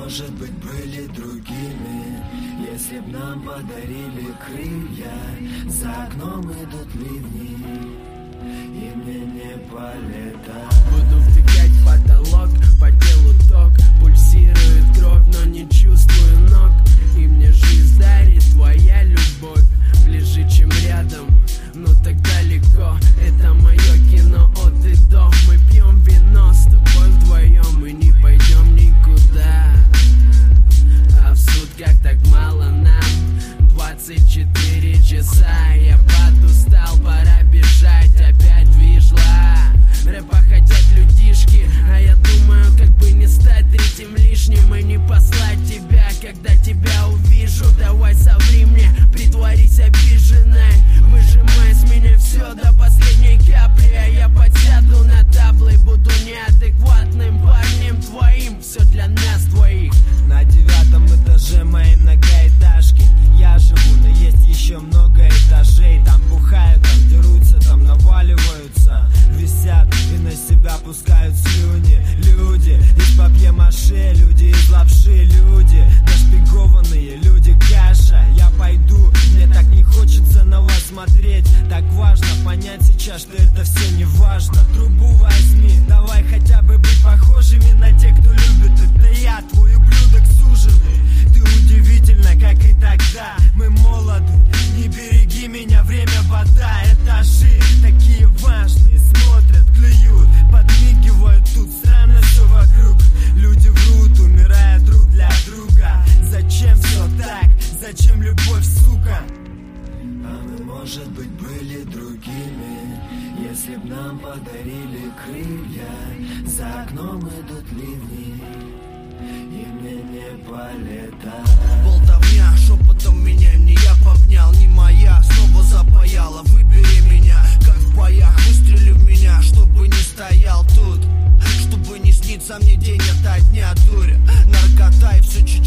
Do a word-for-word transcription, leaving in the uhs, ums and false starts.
может быть, были другими, если б нам подарили крылья. За окном идут ливни, и мне не полетать. Буду втыкать в потолок, по телу ток, пульсирует кровь, но не чувствую ног. И мне жизнь дарит твоя любовь, ближе, чем рядом, но так далеко. Это мое кино от и до. Мы пьем вино с тобой вдвоем и не пойдем никуда. А в сутках так мало нам, двадцать четыре часа. Я подустал, пора бежать, опять вижла. Рэпа хотят людишки, а я думаю, как бы не стать третьим лишним и не послать тебя, когда тебя увижу. Давай соври мне, притворись обиженной, выжимай с меня все до последней капли. А я подсяду на таблы, буду неадекватным парнем твоим. Все для нас двоих. На девятом этаже моей многоэтажки я живу, но есть еще много этажей. Там бухают, там дерутся, там наваливаются, висят и на себя пускают слюни. Люди из папье-маше, люди из лапши, люди нашпигованные, люди каша. Я пойду, мне так не хочется на вас смотреть. Так важно понять сейчас, что это все не важно. Трубу возьми, давай хотя бы быть похожими на тех, кто любит. Это я, твой ублюдок суженый. Ты удивительна, как и тогда. Мы молоды, не береги меня, время вода. Этажи такие важные, смотрят, клюют, подмигивают, тут странно все вокруг. Люди врут, умирая друг для друга. Зачем все так? Зачем любовь, сука? А мы, может быть, были другими, если б нам подарили крылья. За окном идут ливни, и мне не полетать. Болтовня, шепотом меня не я повнял, не моя, снова запаяла. Выбери меня, как в боях, выстрели в меня, чтобы не стоял тут, чтобы не снится мне день ото дня, дуря. Наркота и все чуть